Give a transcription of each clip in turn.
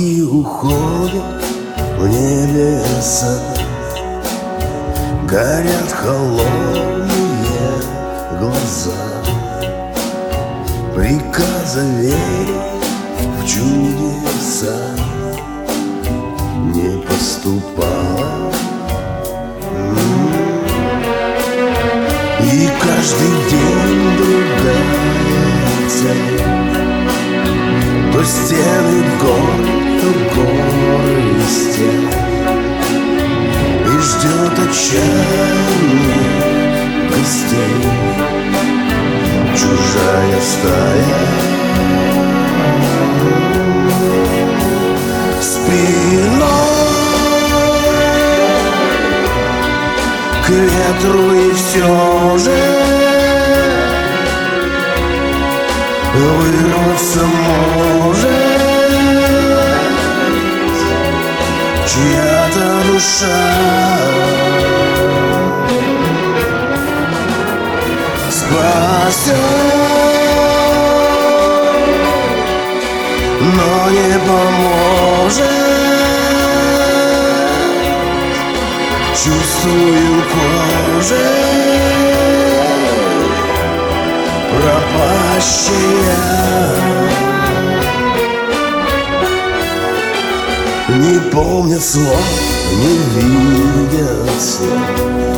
Волки уходят в небеса, горят холодные глаза. Приказа верить в чудеса не поступало. И каждый день другая цель. То стены гор, то горы стен. И ждет отчаянных гостей чужая стая. Спиной к ветру и все же вырваться может чья-то душа. Спасет, но не поможет. Чувствую кожей пропащая. Не помнят слов, не видят слов.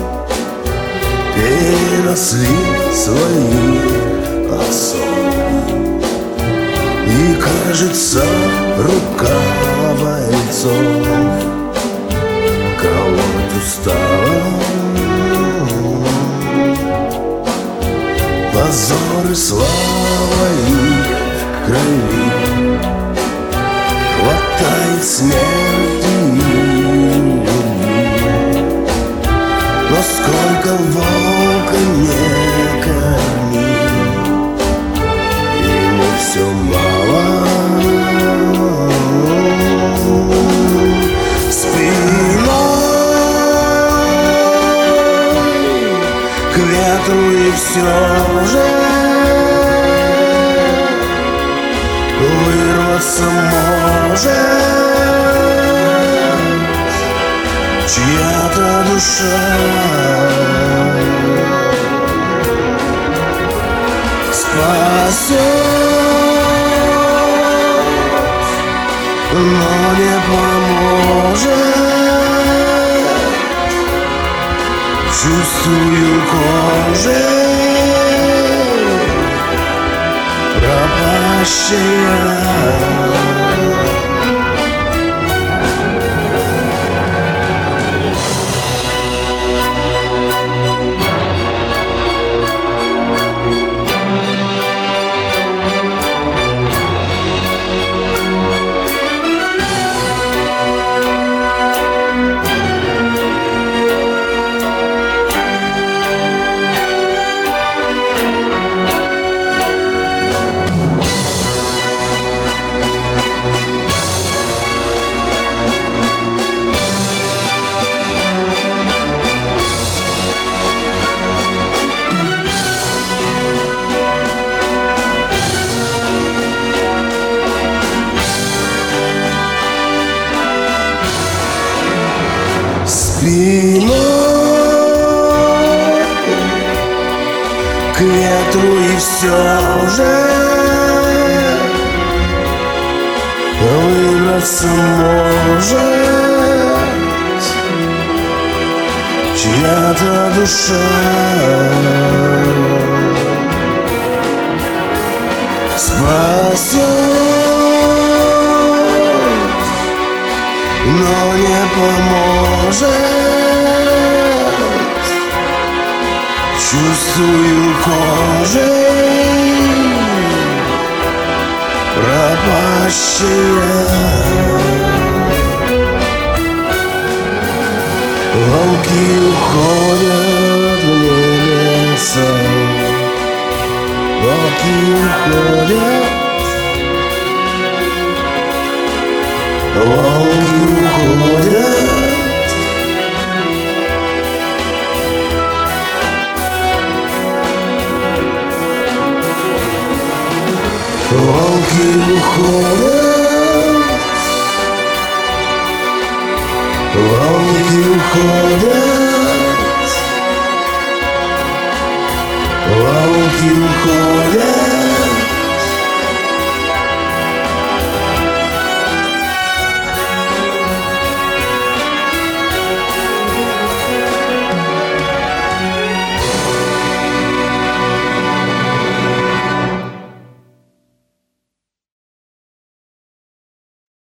Переросли своих отцов. И кажется, рука бойцов колоть устала. Позор и слава их в крови. Хватает смерти и любви. Но сколько волка не корми, ему все мало. Спиной к ветру и все же вырваться может чья-то душа. Спасет, но не поможет. Чувствую кожей пропащая. Спиной к ветру и все же вырваться может чья-то душа. Спасет, но не поможет. Чувствую кожей пропащая. Волки уходят в небеса. Волки уходят. Волки уходят. Волки уходят. уходят